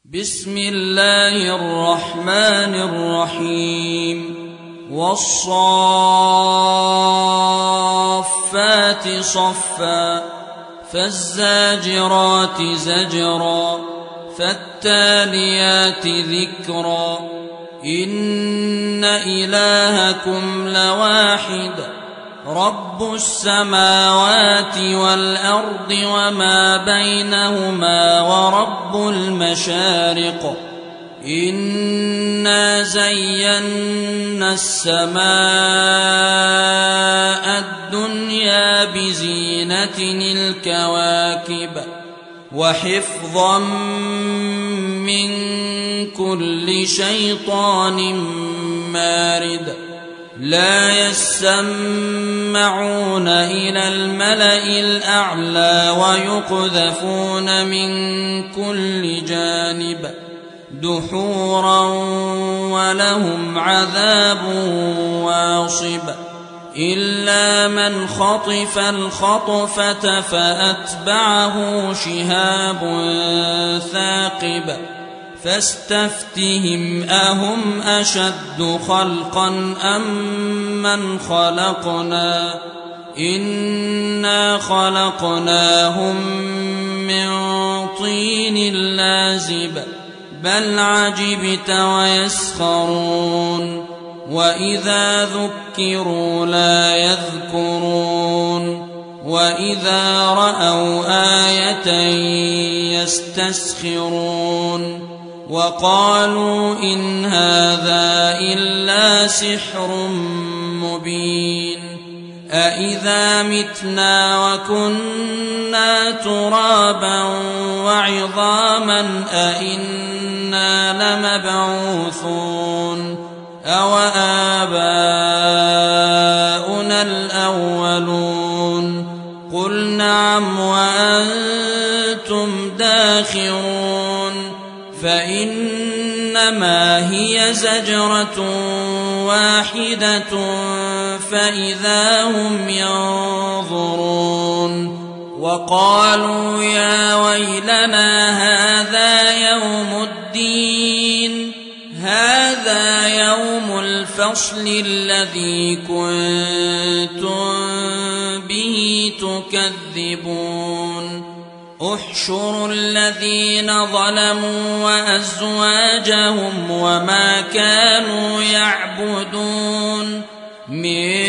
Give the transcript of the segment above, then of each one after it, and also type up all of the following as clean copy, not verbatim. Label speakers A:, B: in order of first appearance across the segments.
A: بسم الله الرحمن الرحيم والصافات صفا فالزاجرات زجرا فالتاليات ذكرا إن إلهكم لواحد رب السماوات والأرض وما بينهما ورب المشارق إنا زينا السماء الدنيا بزينة الكواكب وحفظا من كل شيطان مارد لا يسمعون إلى الملأ الأعلى ويقذفون من كل جانب دحورا ولهم عذاب واصب إلا من خطف الخطفة فأتبعه شهاب ثاقب فاستفتهم أهم أشد خلقا أم من خلقنا إنا خلقناهم من طين لازب بل عجبت ويسخرون وإذا ذكروا لا يذكرون وإذا رأوا آية يستسخرون وقالوا إن هذا إلا سحر مبين أإذا متنا وكنا ترابا وعظاما أإنا لمبعوثون أو آباؤنا الأولون قل نعم وأنتم داخرون فإنما هي زجرة واحدة فإذا هم ينظرون وقالوا يا ويلنا هذا يوم الدين هذا يوم الفصل الذي كنتم به تكذبون احشروا الذين ظلموا وأزواجهم وما كانوا يعبدون من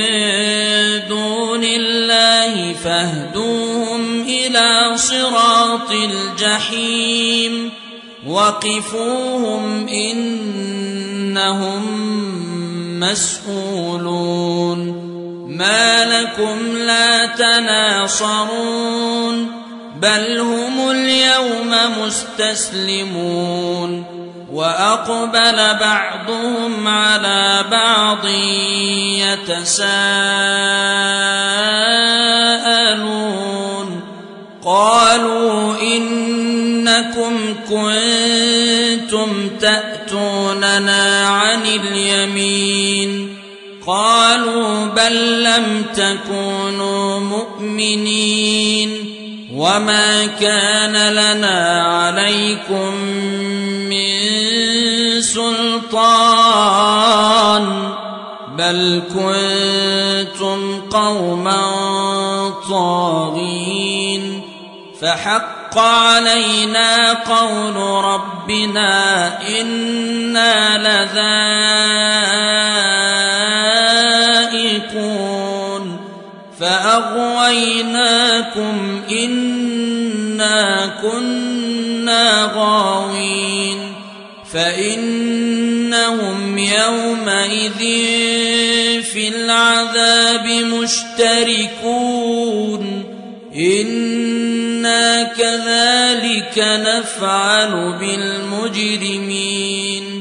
A: دون الله فاهدوهم إلى صراط الجحيم وقفوهم إنهم مسؤولون ما لكم لا تناصرون بل هم اليوم مستسلمون وأقبل بعضهم على بعض يتساءلون قالوا إنكم كنتم تأتوننا عن اليمين قالوا بل لم تكونوا مؤمنين وما كان لنا عليكم من سلطان بل كنتم قوما طاغين فحق علينا قول ربنا إنا لذائقون فأغويناكم إنا كنا غاوين فإنهم يومئذ في العذاب مشتركون إنا كذلك نفعل بالمجرمين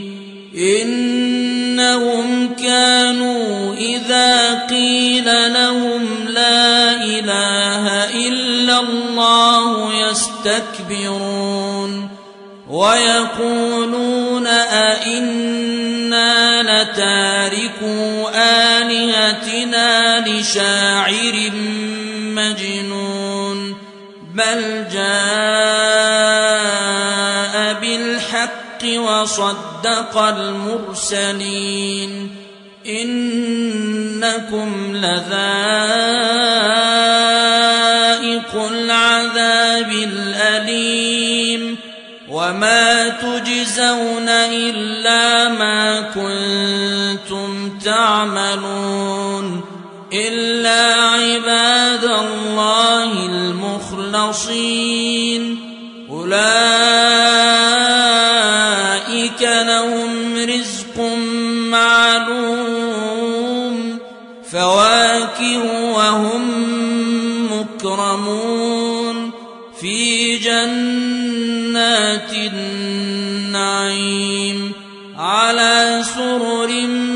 A: إنهم كانوا إذا قيل لهم لا إله إلا الله يستكبرون ويقولون أئنا لتاركو آلهتنا لشاعر مجنون بل جاء بالحق بالحق وصدق المرسلين إنكم لذائق العذاب الأليم وما تجزون إلا ما كنتم تعملون إلا عباد الله المخلصين أولئك لهم رزق معلوم فواكه وهم مكرمون في جنات النعيم على سرر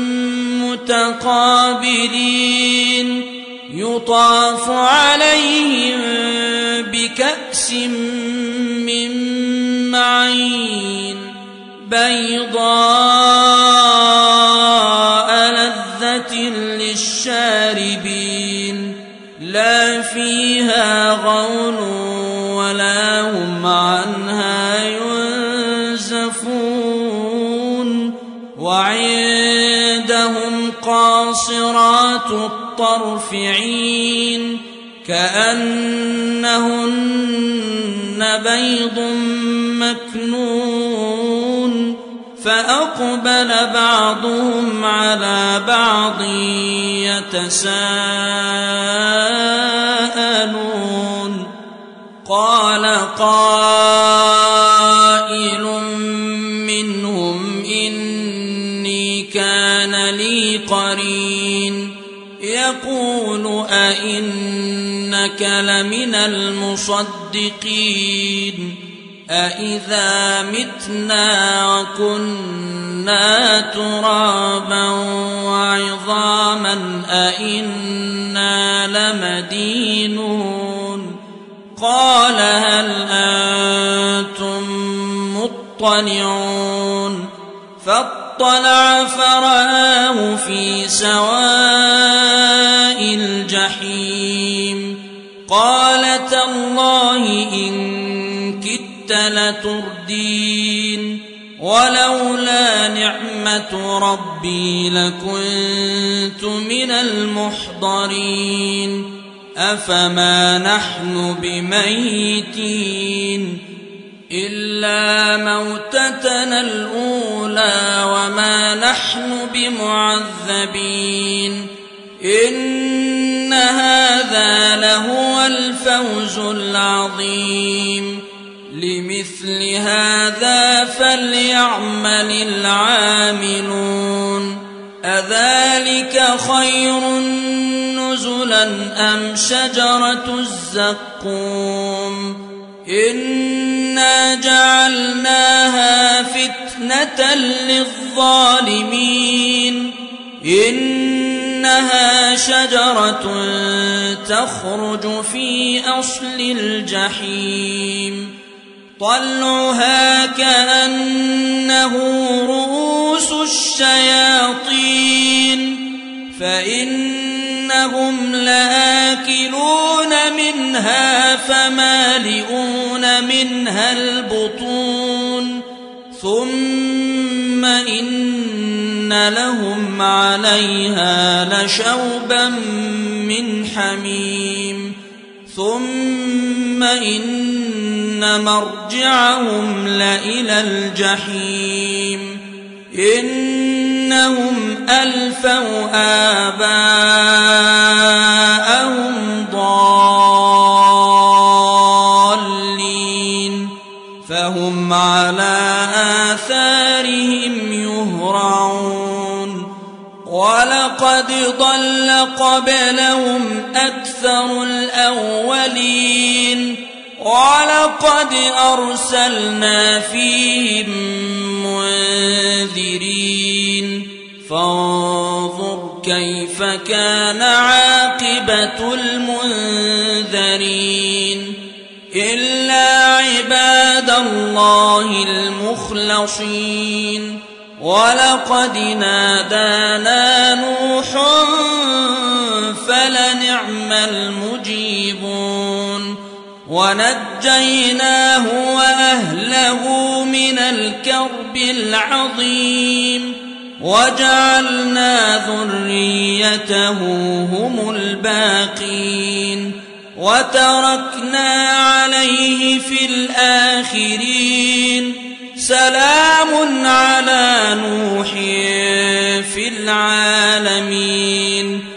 A: متقابلين يطاف عليهم بكأس من معين بيضاء لذة للشاربين لا فيها غول ولا هم عنها ينزفون وعندهم قاصرات الطرف عين كأنهن بيض مكنون فأقبل بعضهم على بعض يتساءلون قال قائل منهم إني كان لي قرين يقول أئنك لمن المصدقين أإذا متنا وكنا ترابا وعظاما أئنا لمدينون قال هل أنتم مطلعون فاطلع فرآه في سواء الجحيم قال تالله إن كدت لتردين ولولا نعمة ربي لكنت من المحضرين أفما نحن بميتين إلا موتتنا الأولى وما نحن بمعذبين إن هذا لهو الفوز العظيم لمثل هذا فليعمل العاملون أذلك خير نزلا أم شجرة الزقوم إنا جعلناها فتنة للظالمين إنها شجرة تخرج في أصل الجحيم طلعها كأنه رؤوس الشياطين فإنهم لآكلون منها فمالئون منها البطون ثم إن لهم عليها لشوبا من حميم ثم إن مرجعهم لإلى الجحيم إنهم ألفوا آباءهم ضالين فهم على آثارهم يهرعون ولقد ضل قبلهم أكثر الأولين ولقد أرسلنا فيهم منذرين فانظر كيف كان عاقبة المنذرين إلا عباد الله المخلصين ولقد نادانا نوح فلنعم المجيبون ونجيناه وأهله من الكرب العظيم وجعلنا ذريته هم الباقين وتركنا عليه في الآخرين سلام على نوح في العالمين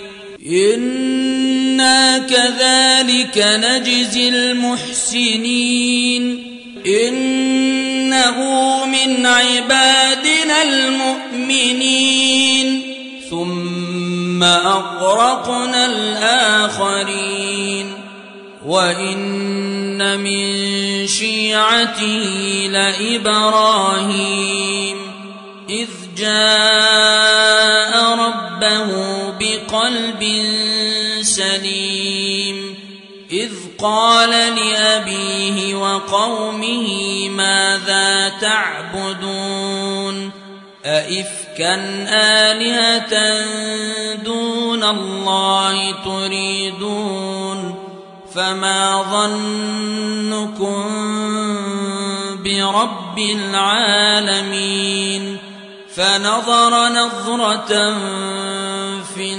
A: إنا كذلك نجزي المحسنين إنه من عبادنا المؤمنين ثم أغرقنا الآخرين وإن من شيعته لإبراهيم إذ جاء ربه بقلب سليم إذ قال لأبيه وقومه ماذا تعبدون أئفكا آلهة دون الله تريدون فما ظنكم برب العالمين فنظر نظرة في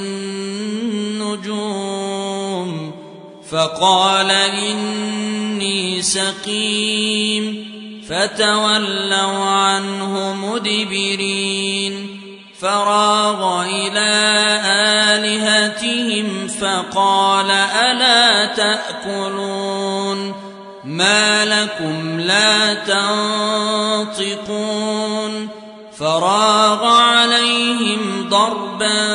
A: النجوم فقال إني سقيم فتولوا عنه مدبرين فراغ إلى آلهتهم فقال ألا تأكلون ما لكم لا تنطقون فراغ عليهم ضربا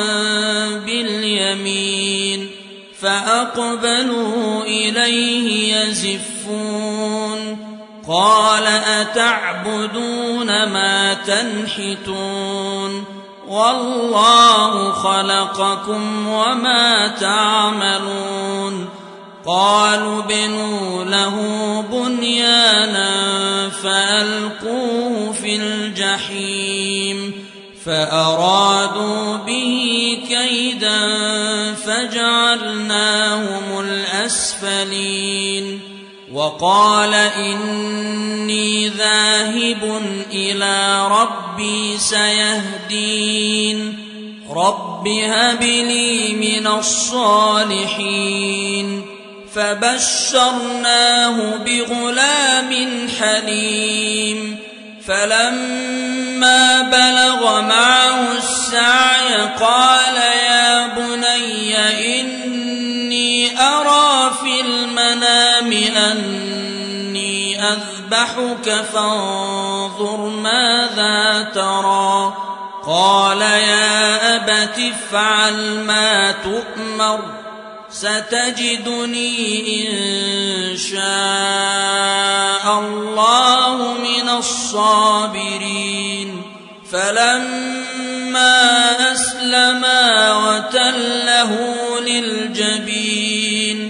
A: باليمين فأقبلوا إليه يزفون قال أتعبدون ما تنحتون والله خلقكم وما تعملون قالوا بنوا له بنيانا فألقوه في الجحيم فأرادوا به كيدا فجعلناهم الأسفلين وقال إني ذاهب إلى ربي سيهدين رب هب لي من الصالحين فبشرناه بغلام حليم فلما بلغ معه السعي قال يا بني إني أرى في المنام أني أذبحك فانظر ماذا ترى قال يا أبت افعل ما تؤمر ستجدني إن شاء الله من الصابرين فلما أسلما وتله للجبين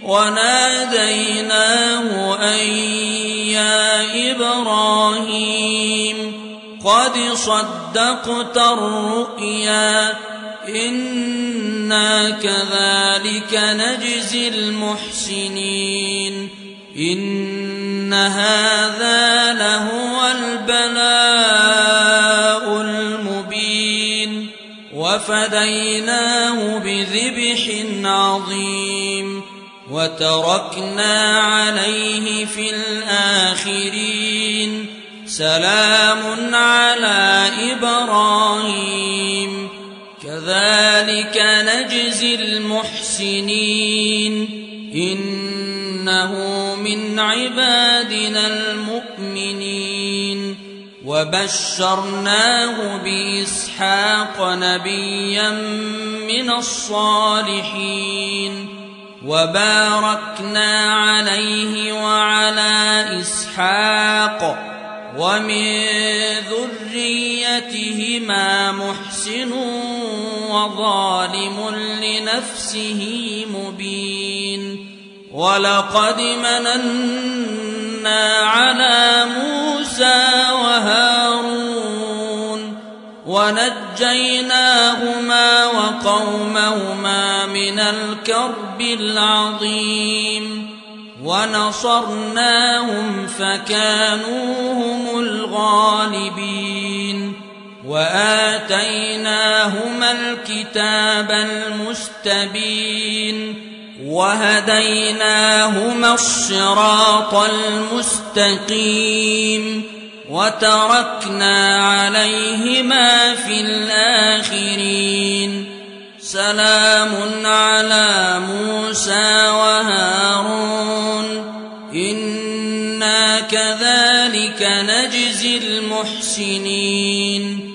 A: وناديناه أن يا إبراهيم قد صدقت الرؤيا إنا كذلك نجزي المحسنين إن هذا لهو البلاء المبين وفديناه بذبح عظيم وتركنا عليه في الآخرين سلام على إبراهيم كذلك نجزي المحسنين إنه من عبادنا المؤمنين وبشرناه بإسحاق نبيا من الصالحين وباركنا عليه وعلى إسحاق ومن ذريتهما محسن وظالم لنفسه مبين ولقد مننا على موسى وهارون ونجيناهما وقومهما من الكرب العظيم ونصرناهم فكانوا هم الغالبين الغالبين وآتيناهما الكتاب المستبين وهديناهما الصراط المستقيم وتركنا عليهما في الآخرين سلام على موسى وهارون إنا كذلك نجزي المحسنين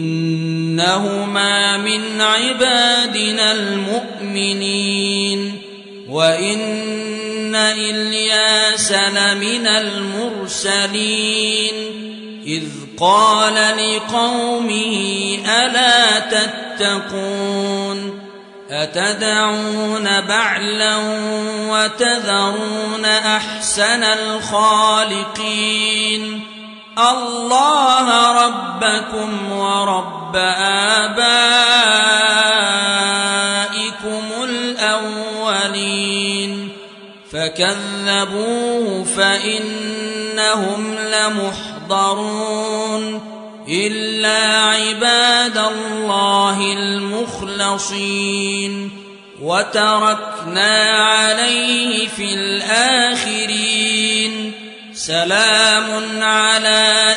A: إنهما من عبادنا المؤمنين وإن إلياس لمن المرسلين إذ قال لقومه ألا تتقون أتدعون بعلا وتذرون أحسن الخالقين الله ربكم ورب آبائكم الأولين فكذبوه فإنهم لمحضرون إلا عباد الله المخلصين وتركنا عليه في الآخرين سلام على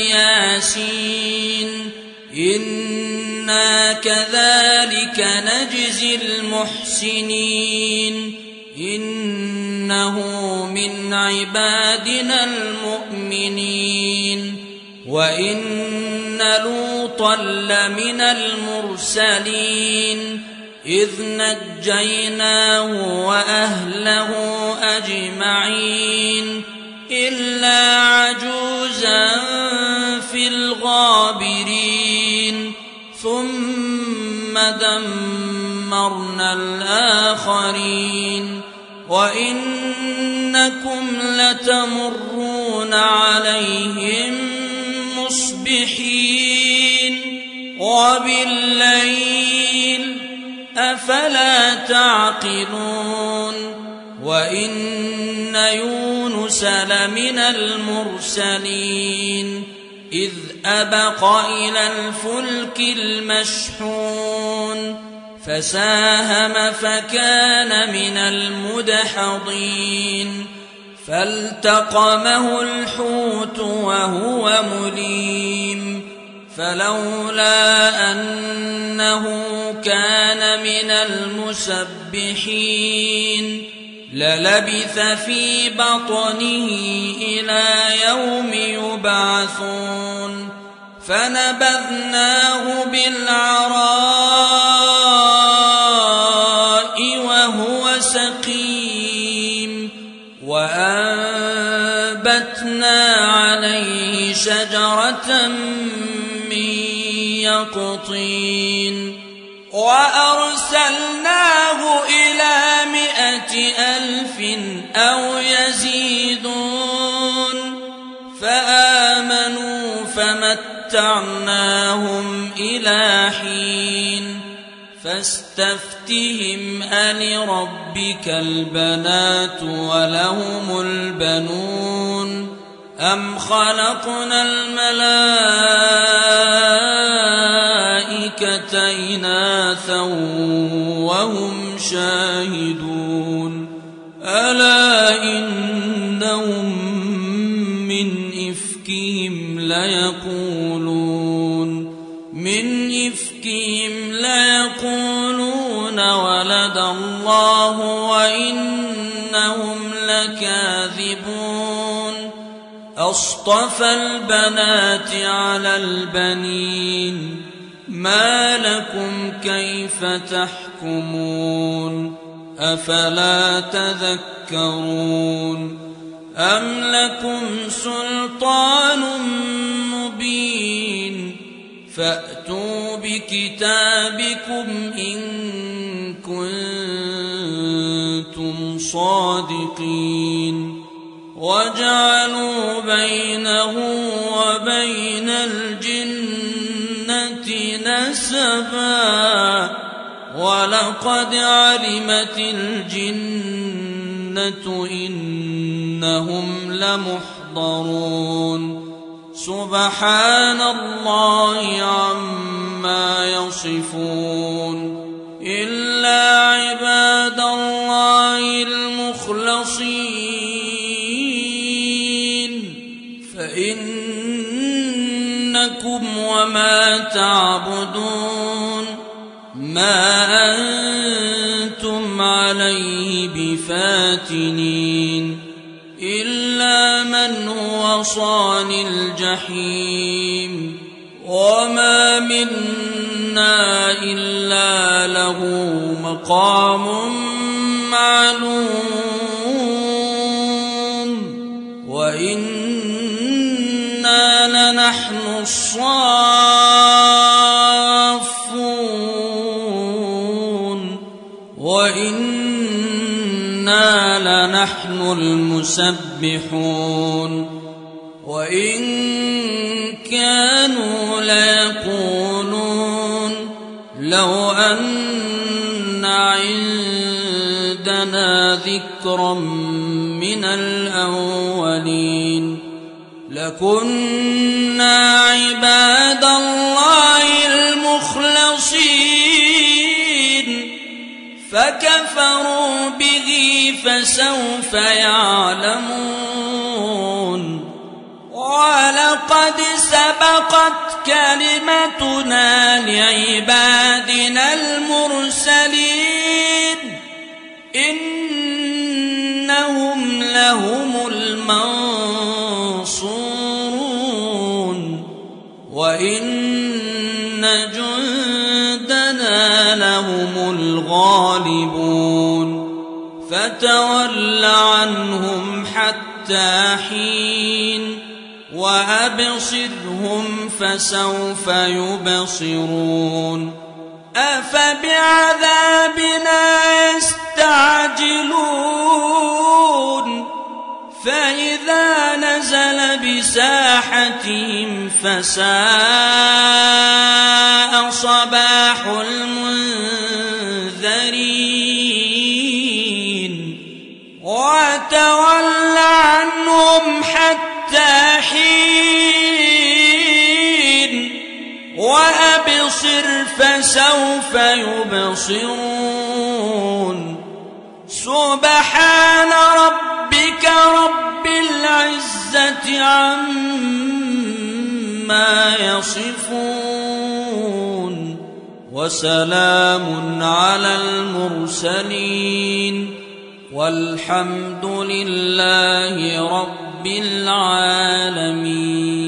A: الياسين إنا كذلك نجزي المحسنين إنه من عبادنا المؤمنين وإن لوطا لمن المرسلين إذ نجيناه وأهله أجمعين إلا عجوزا في الغابرين ثم دمرنا الآخرين وإنكم لتمرون عليهم مصبحين وبالليل أفلا تعقلون وإن يونس لمن المرسلين إذ أبق إلى الفلك المشحون فساهم فكان من المدحضين فالتقمه الحوت وهو مليم فلولا أنه كان من المسبحين للبث في بطنه إلى يوم يبعثون فنبذناه بالعراء وهو سقيم وأنبتنا عليه شجرة من يقطين وأرسلناه إلى 100,000 أو يزيدون فآمنوا فمتعناهم إلى حين فاستفتهم ألربك البنات ولهم البنون أم خلقنا الملائكة إناثا وهم شاهدون ألا إنهم من إفكهم ليقولون ولد الله وإنهم لكاذبون أصطفى البنات على البنين ما لكم كيف تحكمون أفلا تذكرون أم لكم سلطان مبين فأتوا بكتابكم إن كنتم صادقين وجعلوا بينه وبين الجنة نسبا ولقد علمت الجنة إنهم لمحضرون سبحان الله عما يصفون إلا عباد الله المخلصين فإنكم وما تعبدون ما أنتم عليه بفاتنين إلا من هو صال الجحيم وما منا إلا له مقام معلوم وإنا لنحن الصافون وإنا لنحن المسبحون وإن كانوا ليقولون لو أن عندنا ذكرا من الأولين لكنا عباد الله المخلصين فكفروا به فسوف يعلمون ولقد سبقت كلمتنا لعبادنا المرسلين إنهم لهم المنصورون وإن جندنا لهم الغالبون فتول عنهم حتى حين وأبصرهم فسوف يبصرون أفبعذابنا يستعجلون فإذا نزل بساحتهم فساء صباح المنذرين وتول عنهم حتى حين وأبصر فسوف يبصرون سبحان ربك رب العزة عما يصفون وسلام على المرسلين والحمد لله رب العالمين.